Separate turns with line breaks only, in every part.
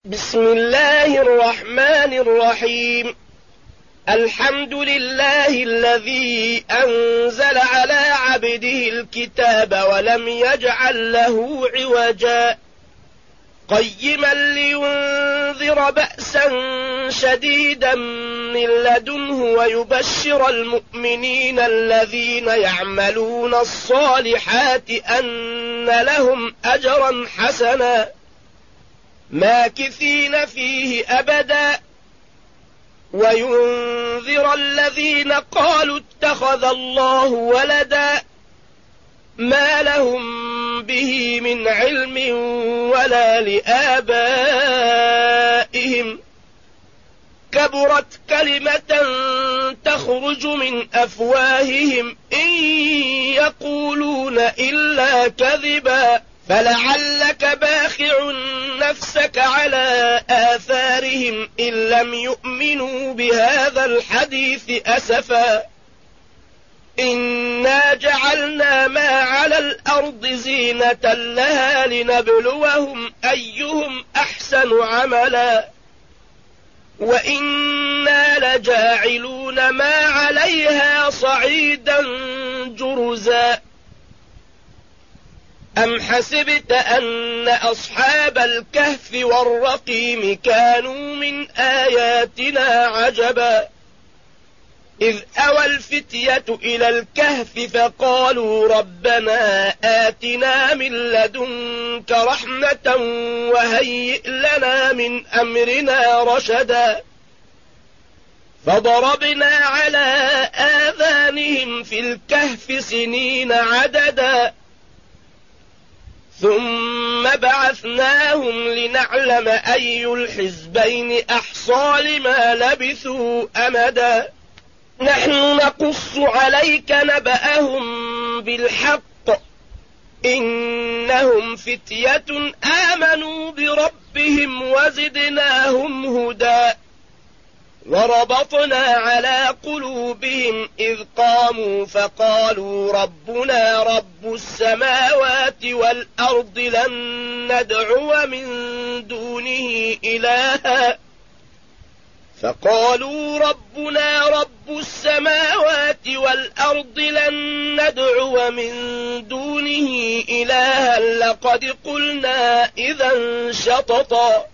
بسم الله الرحمن الرحيم. الحمد لله الذي أنزل على عبده الكتاب ولم يجعل له عوجا قيما لينذر بأسا شديدا من لدنه ويبشر المؤمنين الذين يعملون الصالحات أن لهم أجرا حسنا ماكثين فيه أبدا وينذر الذين قالوا اتخذ الله ولدا ما لهم به من علم ولا لآبائهم كبرت كلمة تخرج من أفواههم إن يقولون إلا كذبا فلعلك باخع نفسك على آثارهم إن لم يؤمنوا بهذا الحديث أسفا إنا جعلنا ما على الأرض زينة لها لنبلوهم أيهم أحسن عملا وإنا لجاعلون ما عليها صعيدا جرزا أم حسبت أن أصحاب الكهف والرقيم كانوا من آياتنا عجبا إذ أوى الفتية إلى الكهف فقالوا ربنا آتنا من لدنك رحمة وهيئ لنا من أمرنا رشدا فضربنا على آذانهم في الكهف سنين عددا ثم بعثناهم لنعلم أي الحزبين أحصى لما لبثوا أمدا نحن نقص عليك نبأهم بالحق إنهم فتية آمنوا بربهم وزدناهم هدى وربطنا على قلوبهم إذ قاموا فقالوا ربنا رب السماوات والأرض لن ندعو من دونه إلها فقالوا ربنا رب السماوات والأرض لن ندعو من دونه إلها لقد قلنا إذا شططا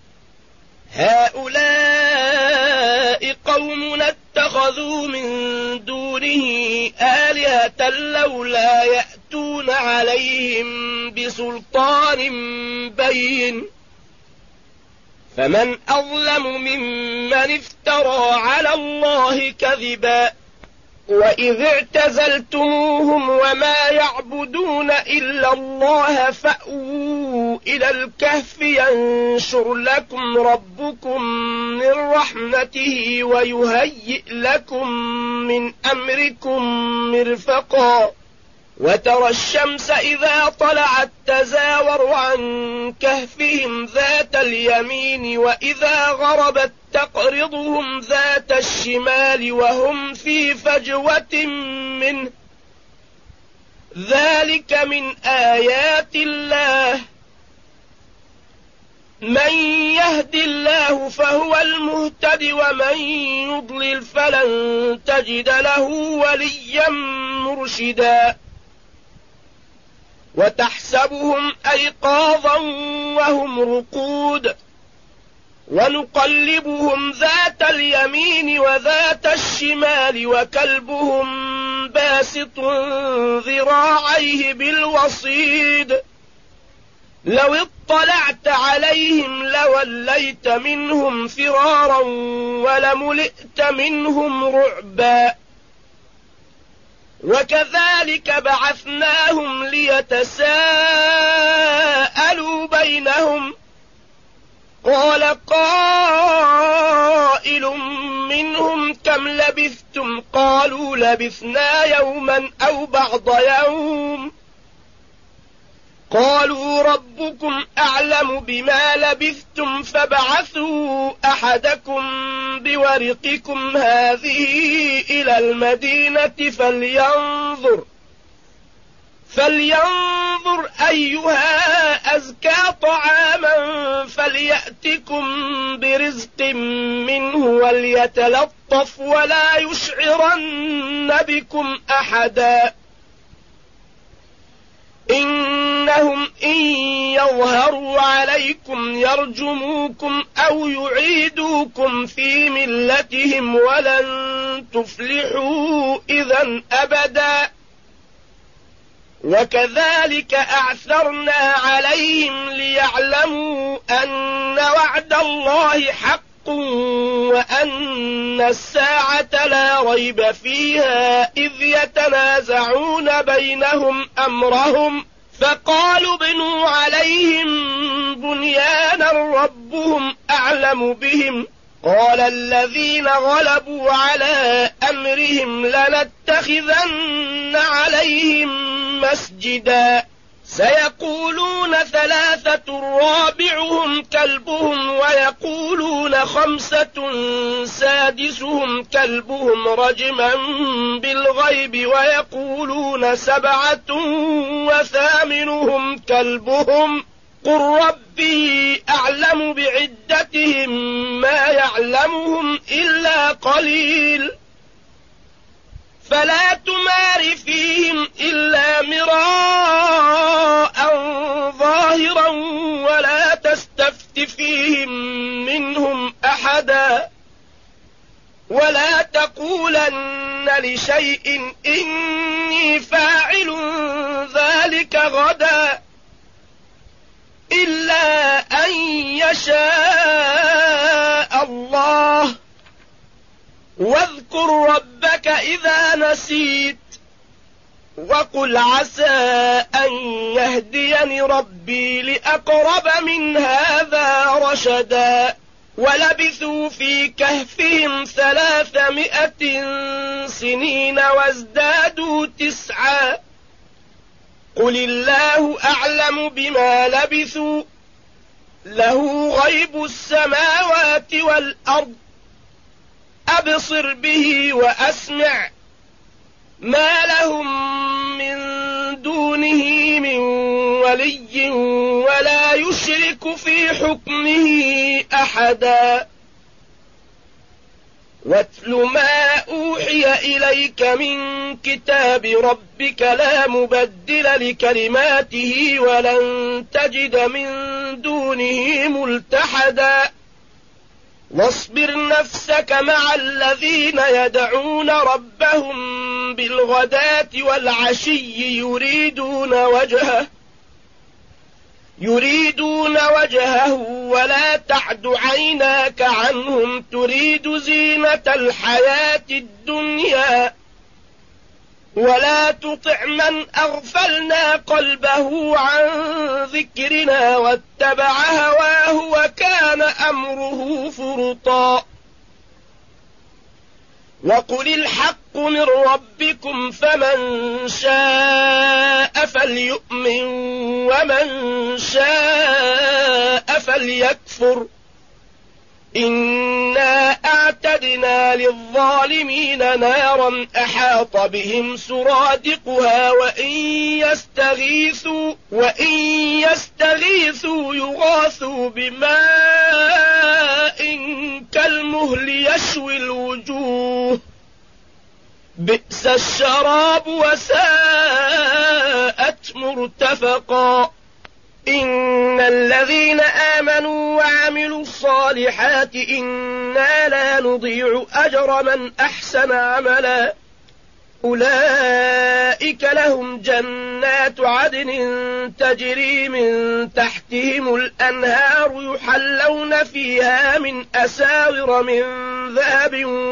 هؤلاء قومنا اتخذوا من دونه آلهة لولا يأتون عليهم بسلطان بين فمن أظلم ممن افترى على الله كذبا وإذ اعتزلتموهم وما يعبدون إلا الله فأووا إلى الكهف ينشر لكم ربكم من رحمته ويهيئ لكم من أمركم مرفقا وترى الشمس إذا طلعت تزاور عن كهفهم ذات اليمين وإذا غربت تقرضهم ذات الشمال وهم في فجوة منه ذلك من آيات الله من يهد الله فهو المهتد ومن يضلل فلن تجد له وليا مرشدا وتحسبهم أيقاظا وهم رقود ونقلبهم ذات اليمين وذات الشمال وكلبهم باسط ذراعيه بالوصيد لو اطلعت عليهم لوليت منهم فرارا ولملئت منهم رعبا وكذلك بعثناهم ليتساءلوا بينهم قال قائل منهم كم لبثتم قالوا لبثنا يوما أو بعض يوم قالوا ربكم أعلم بما لبثتم فابعثوا أحدكم بورقكم هذه إلى المدينة فلينظر أيها أزكى طعاما فليأتكم برزق منه وليتلطف ولا يشعرن بكم أحدا إنهم إن يظهروا عليكم يرجموكم أو يعيدوكم في ملتهم ولن تفلحوا إذا أبدا وكذلك أعثرنا عليهم ليعلموا أن وعد الله حق وأن الساعة لا ريب فيها إذ يتنازعون بينهم أمرهم فقالوا ابنوا عليهم بنيانا ربهم أعلم بهم قال الذين غلبوا على أمرهم لنتخذن عليهم مسجدا سيقولون ثلاثة رابعهم كلبهم ويقولون خمسة سادسهم كلبهم رجما بالغيب ويقولون سبعة وثامنهم كلبهم قل ربي أعلم بعدتهم ما يعلمهم إلا قليل فلا تمار فيهم إلا مراء ظاهرا ولا تستفت فيهم منهم أحدا ولا تقولن لشيء إني فاعل ذلك غدا إلا أن يشاء الله واذكر ربك إذا نسيت وقل عسى أن يهديني ربي لأقرب من هذا رشدا ولبثوا في كهفهم 300 سنين وازدادوا 9 قل الله أعلم بما لبثوا له غيب السماوات والأرض أبصر به وأسمع ما لهم من دونه من ولي ولا يشرك في حكمه أحدا واتل ما أوحي إليك من كتاب ربك لا مبدل لكلماته ولن تجد من دونه ملتحدا واصبر نفسك مع الذين يدعون ربهم بالغداة والعشي يريدون وجهه ولا تعد عيناك عنهم تريد زينة الحياة الدنيا ولا تطع من أغفلنا قلبه عن ذكرنا واتبع هواه وكان أمره فرطا وقل الحق من ربكم فمن شاء فليؤمن ومن شاء فليكفر إنا أعتدنا للظالمين نارا أحاط بهم سرادقها وإن يستغيثوا يغاثوا بماء كالمهل يشوي الوجوه بئس الشراب وساءت مرتفقا إن الذين آمنوا وعملوا الصالحات إنا لا نضيع أجر من أحسن عملا أولئك لهم جنات عدن تجري من تحتهم الأنهار يحلون فيها من أساور من ذهب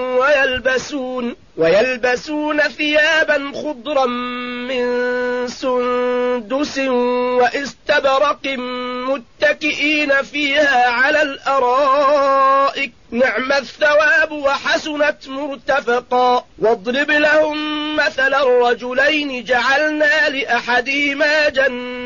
ويلبسون ثيابا خضرا من سندس واستبرق متكئين فيها على الأرائك نعم الثواب وحسنت مرتفقا واضرب لهم مثل الرجلين جعلنا لأحدهما جنتين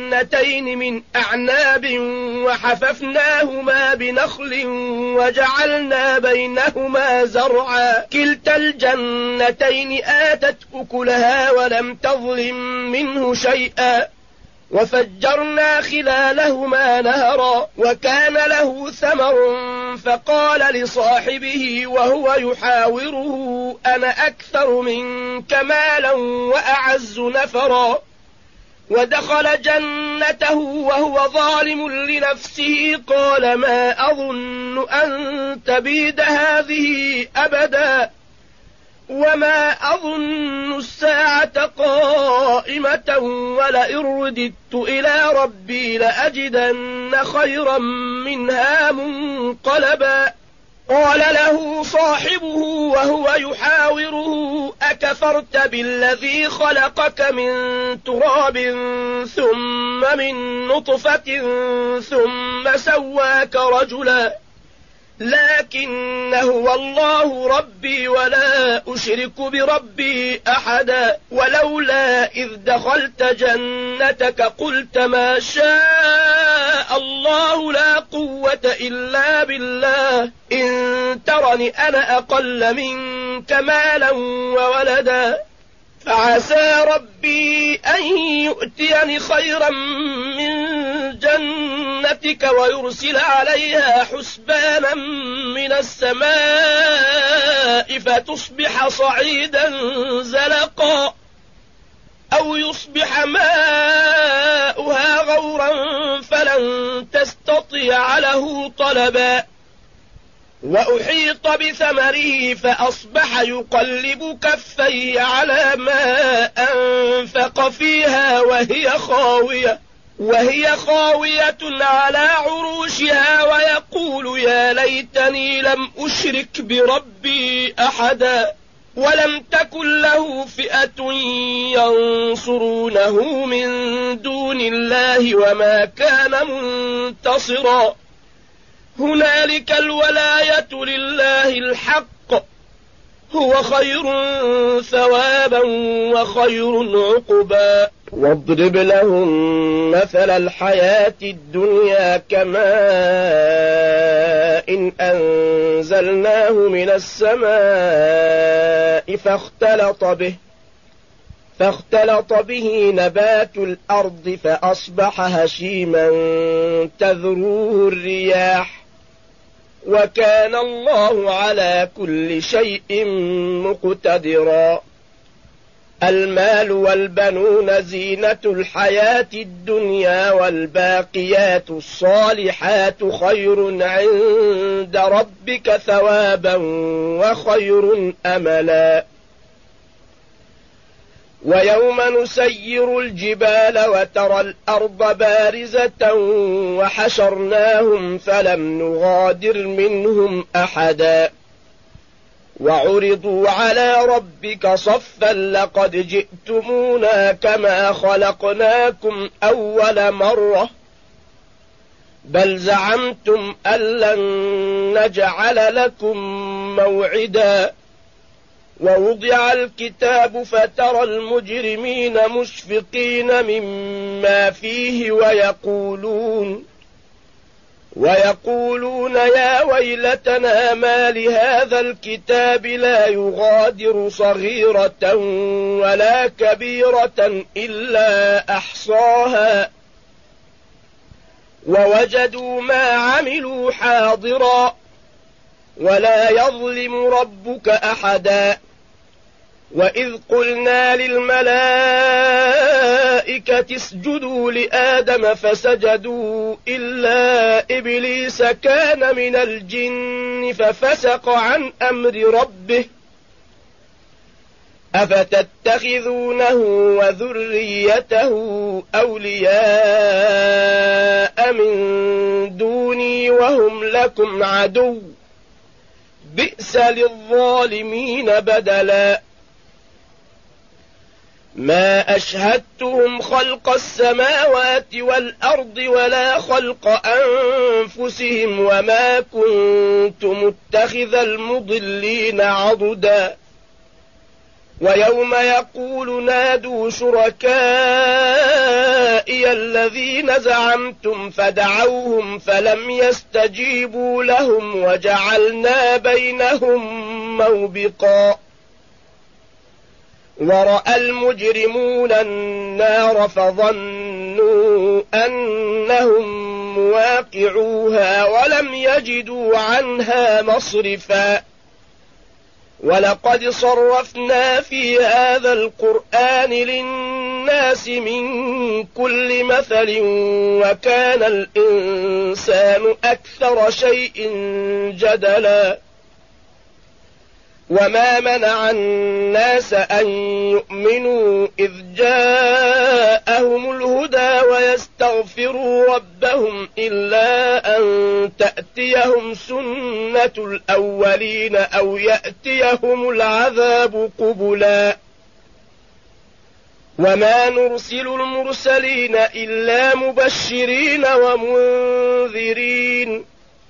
جنتين من أعناب وحففناهما بنخل وجعلنا بينهما زرعا كلتا الجنتين آتت أكلها ولم تظلم منه شيئا وفجرنا خلالهما نهرا وكان له ثمر فقال لصاحبه وهو يحاوره أنا أكثر منك مالا وأعز نفرا ودخل جنته وهو ظالم لنفسه قال ما أظن أن تبيد هذه أبدا وما أظن الساعة قائمة ولئن رددت إلى ربي لأجدن خيرا منها منقلبا قال له صاحبه وهو يحاوره أكفرت بالذي خلقك من تراب ثم من نطفة ثم سواك رجلا لكن هو الله ربي ولا أشرك بربي أحدا ولولا إذ دخلت جنتك قلت ما شاء الله لا قوة إلا بالله إن ترني أنا أقل منك مالا وولدا فعسى ربي أن يؤتيني خيرا من جنتك ويرسل عليها حسبانا من السماء فتصبح صعيدا زلقا أو يصبح ماؤها غورا فلن تستطيع له طلبا وأحيط بثمره فأصبح يقلب كفيه على ما أنفق فيها وهي خاوية على عروشها ويقول يا ليتني لم أشرك بربي أحدا ولم تكن له فئة ينصرونه من دون الله وما كان منتصرا هنالك الولاية لله الحق هو خير ثوابا وخير عقبا واضرب لهم مثل الحياة الدنيا كماء إن أنزلناه من السماء فاختلط به نبات الأرض فأصبح هشيما تذروه الرياح وكان الله على كل شيء مقتدرا المال والبنون زينة الحياة الدنيا والباقيات الصالحات خير عند ربك ثوابا وخير أملا ويوم نسير الجبال وترى الأرض بارزة وحشرناهم فلم نغادر منهم أحدا وعرضوا على ربك صفا لقد جئتمونا كما خلقناكم أول مرة بل زعمتم أن لن نجعل لكم موعدا ووضع الكتاب فترى المجرمين مشفقين مما فيه ويقولون يا ويلتنا ما لهذا الكتاب لا يغادر صغيرة ولا كبيرة إلا أحصاها ووجدوا ما عملوا حاضرا ولا يظلم ربك أحدا وإذ قلنا للملائكة اسجدوا لآدم فسجدوا إلا إبليس كان من الجن ففسق عن أمر ربه أفتتخذونه وذريته أولياء من دوني وهم لكم عدو بئس للظالمين بدلا ما أشهدتهم خلق السماوات والأرض ولا خلق أنفسهم وما كنت متخذ المضلين عضدا ويوم يقول نادوا شركائي الذين زعمتم فدعوهم فلم يستجيبوا لهم وجعلنا بينهم موبقا ورأى المجرمون النار فظنوا أنهم مواقعوها ولم يجدوا عنها مصرفا ولقد صرفنا في هذا القرآن للناس من كل مثل وكان الإنسان أكثر شيء جدلا وما منع الناس أن يؤمنوا إذ جاءهم الهدى ويستغفروا ربهم إلا أن تأتيهم سنة الأولين أو يأتيهم العذاب قبلا وما نرسل المرسلين إلا مبشرين ومنذرين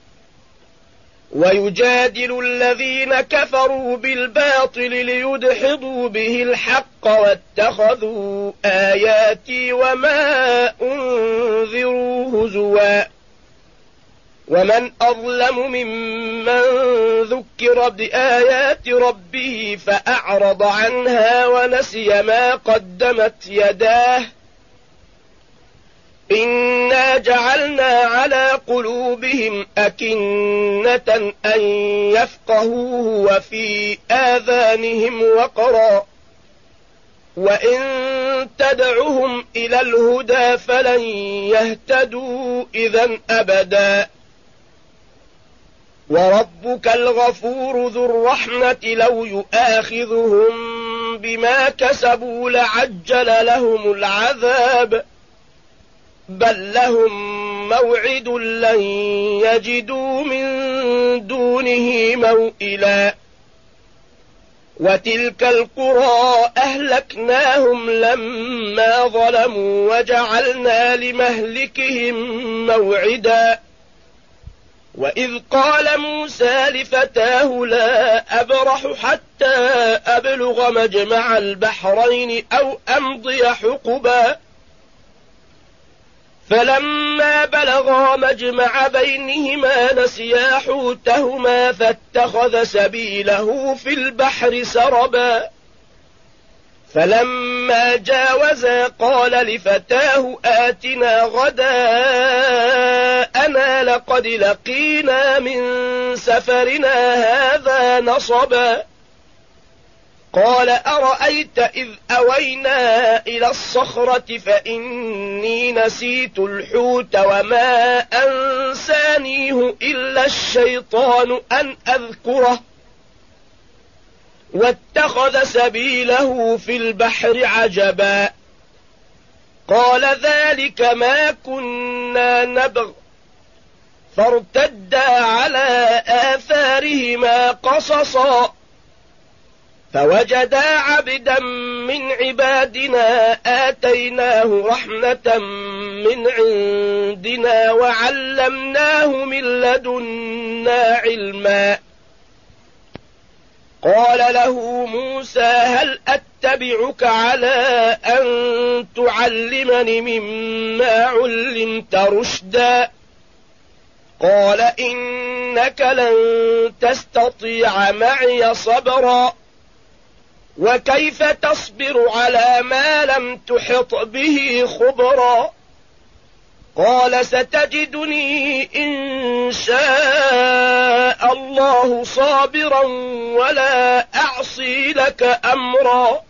ويجادل الذين كفروا بالباطل ليدحضوا به الحق واتخذوا آياتي وما أنذروا هزوا ومن أظلم ممن ذكر بآيات ربه فأعرض عنها ونسي ما قدمت يداه إنا جعلنا على قلوبهم أكنة أن يفقهوه وفي آذانهم وقرا وإن تدعهم إلى الهدى فلن يهتدوا إذن أبدا وربك الغفور ذو الرحمة لو يؤاخذهم بما كسبوا لعجل لهم العذاب بل لهم موعد لن يجدوا من دونه موئلا وتلك القرى أهلكناهم لما ظلموا وجعلنا لمهلكهم موعدا وإذ قال موسى لفتاه لا أبرح حتى أبلغ مجمع البحرين أو أمضي حقبا فلما بلغا مجمع بينهما نسيا حوتهما فاتخذ سبيله في البحر سربا فلما جاوزا قال لفتاه آتنا غداءنا لقد لقينا من سفرنا هذا نصبا قال أرأيت إذ أوينا إلى الصخرة فإني نسيت الحوت وما أنسانيه إلا الشيطان أن أذكره واتخذ سبيله في البحر عجبا قال ذلك ما كنا نبغ فارتدا على آثارهما قصصا فوجدا عبدا من عبادنا آتيناه رحمة من عندنا وعلمناه من لدنا علما قال له موسى هل أتبعك على أن تعلمني مما علمت رشدا قال إنك لن تستطيع معي صبرا وكيف تصبر على ما لم تحط به خبرا قال ستجدني إن شاء الله صابرا ولا أعصي لك أمرا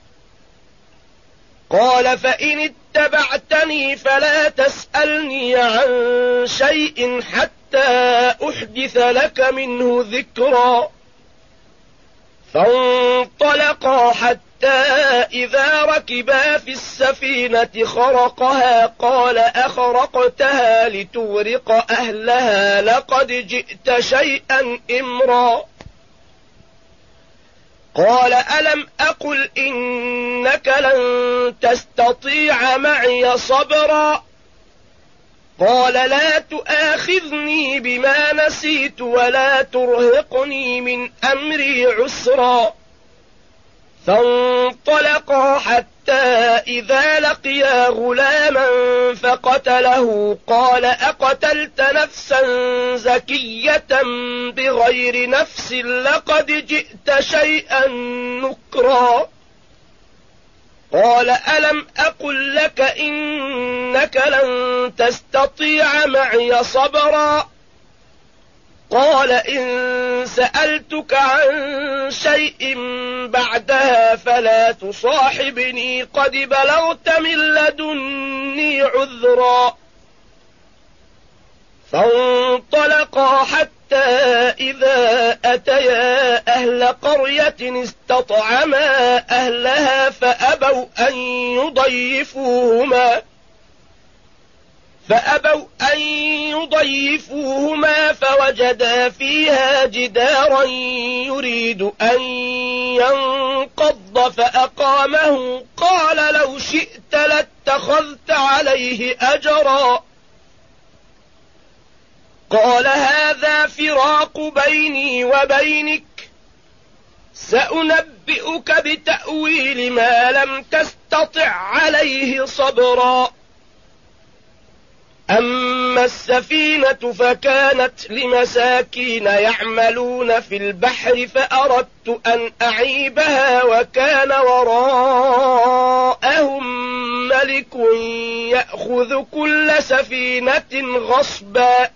قال فإن اتبعتني فلا تسألني عن شيء حتى أحدث لك منه ذكرا فانطلقا حتى إذا ركبا في السفينة خرقها قال أخرقتها لتغرق أهلها لقد جئت شيئا إمرا قال ألم أقل إنك لن تستطيع معي صبرا قال لا تؤاخذني بما نسيت ولا ترهقني من أمري عسرا فانطلقا حتى إذا لقيا غلاما فقتله قال أقتلت نفسا زكية بغير نفس لقد جئت شيئا نكرا قال ألم أقل لك إنك لن تستطيع معي صبرا قال إن سألتك عن شيء بعدها فلا تصاحبني قد بلغت من لدني عذرا فانطلقا حتى إذا أتيا أهل قرية استطعما أهلها فأبوا أن يضيفوهما فوجدا فيها جدارا يريد أن ينقض فأقامه قال لو شئت لاتخذت عليه أجرا قال هذا فراق بيني وبينك سأنبئك بتأويل ما لم تستطع عليه صبرا أما السفينة فكانت لمساكين يعملون في البحر فأردت أن أعيبها وكان وراءهم ملك يأخذ كل سفينة غصبا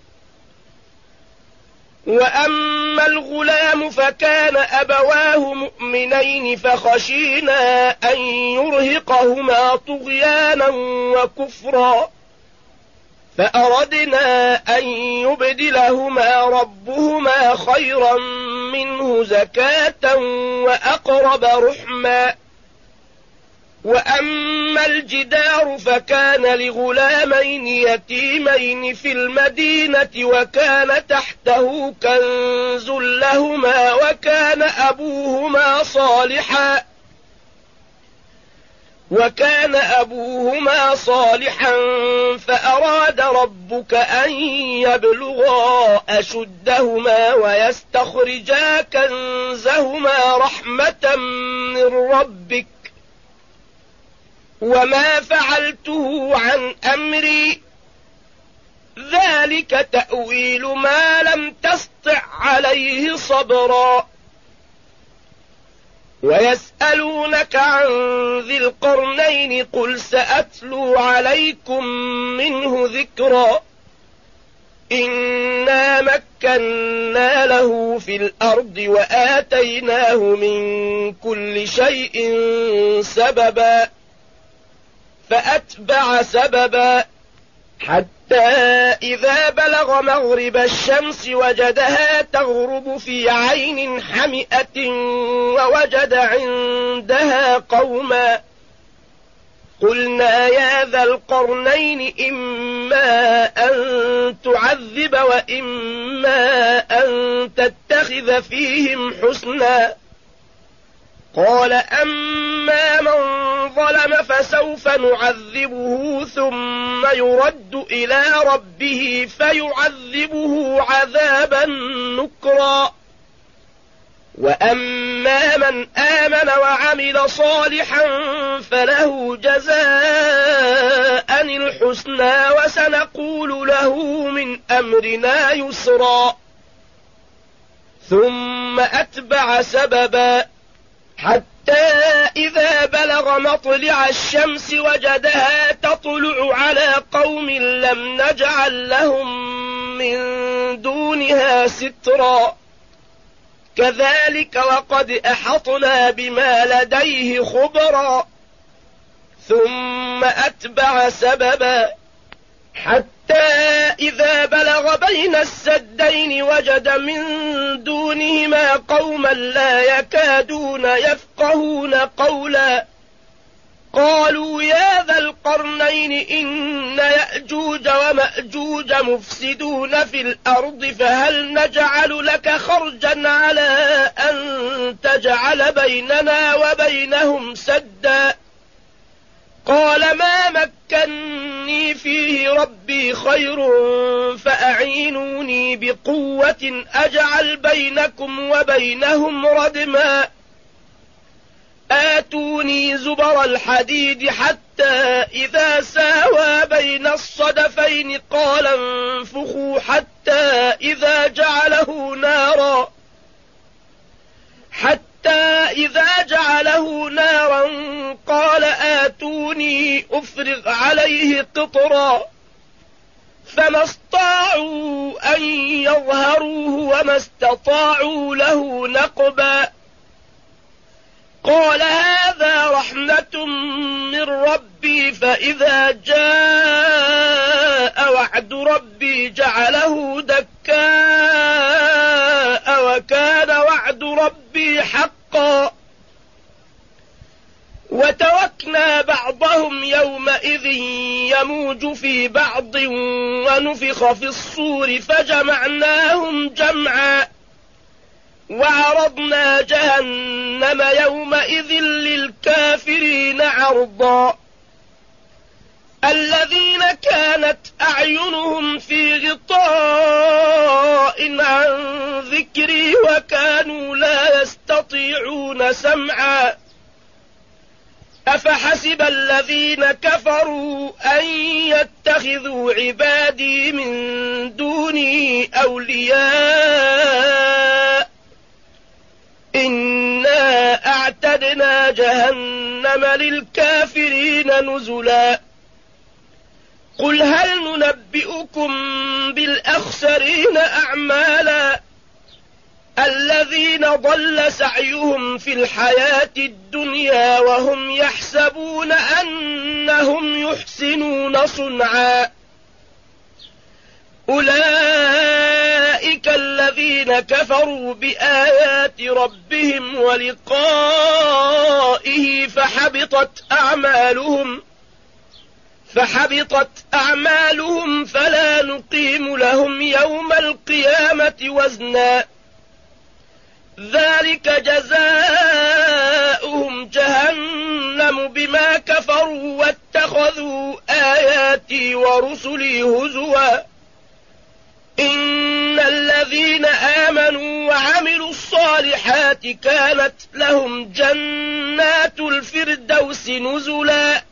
وأما الغلام فكان أبواه مؤمنين فخشينا أن يرهقهما طغيانا وكفرا فأردنا أن يبدلهما ربهما خيرا منه زكاة وأقرب رحما وأما الجدار فكان لغلامين يتيمين في المدينة وكان تحته كنز لهما وكان أبوهما صالحا فأراد ربك أن يبلغا أشدهما ويستخرجا كنزهما رحمة من ربك وما فعلته عن أمري ذلك تأويل ما لم تسطع عليه صبرا ويسألونك عن ذي القرنين قل سأتلو عليكم منه ذكرا إنا مكنا له في الأرض وآتيناه من كل شيء سببا فأتبع سببا حتى إذا بلغ مغرب الشمس وجدها تغرب في عين حمئة ووجد عندها قوما قلنا يا ذا القرنين إما أن تعذب وإما أن تتخذ فيهم حسنا قال أما من ظلم فسوف نعذبه ثم يرد إلى ربه فيعذبه عذابا نكرا وأما من آمن وعمل صالحا فله جزاء الحسنى وسنقول له من أمرنا يسرا ثم أتبع سببا حتى إذا بلغ مطلع الشمس وجدها تطلع على قوم لم نجعل لهم من دونها سترا كذلك وقد أحطنا بما لديه خبرا ثم أتبع سببا حتى إذا بلغ بين السدين وجد من دونهما قوما لا يكادون يفقهون قولا قالوا يا ذا القرنين إن يأجوج ومأجوج مفسدون في الأرض فهل نجعل لك خرجا على أن تجعل بيننا وبينهم سدا قال ما مكني فيه ربي خير فأعينوني بقوة أجعل بينكم وبينهم ردما آتوني زبر الحديد حتى إذا ساوى بين الصدفين قال انفخوا حتى إذا جعله نارا قال آتوني أفرغ عليه قطرا فما استطاعوا أن يظهروه وما استطاعوا له نقبا قال هذا رحمة من ربي فإذا جاء وعد ربي جعله دكاء وكان وعد ربي حقا وتركنا بعضهم يومئذ يموج في بعض ونفخ في الصور فجمعناهم جمعا وعرضنا جهنم يومئذ للكافرين عرضا الذين كانت أعينهم في غطاء عن ذكري وكانوا لا يستطيعون سمعا أفحسب الذين كفروا أن يتخذوا عبادي من دوني أولياء إنا أعتدنا جهنم للكافرين نزلا قل هل ننبئكم بالأخسرين أعمالا الذين ضل سعيهم في الحياة الدنيا وهم يحسبون أنهم يحسنون صنعا أولئك الذين كفروا بآيات ربهم ولقائه فحبطت أعمالهم فلا نقيم لهم يوم القيامة وزنا ذلك جزاؤهم جهنم بما كفروا واتخذوا آياتي ورسلي هزوا إن الذين آمنوا وعملوا الصالحات كانت لهم جنات الفردوس نزلا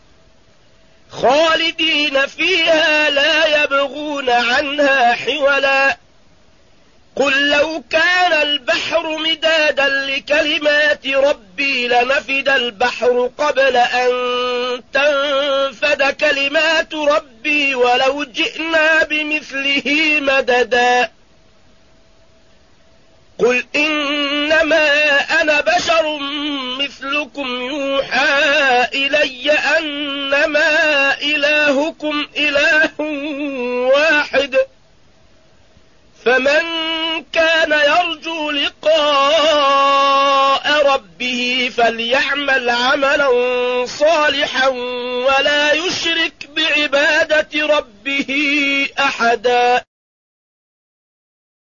خالدين فيها لا يبغون عنها حولا قل لو كان البحر مدادا لكلمات ربي لنفد البحر قبل أن تنفد كلمات ربي ولو جئنا بمثله مددا قل إنما أنا بشر مثلكم يوحى إلي أنما إلهكم إله واحد فمن كان يرجو لقاء ربه فليعمل عملا صالحا ولا يشرك بعبادة ربه أحدا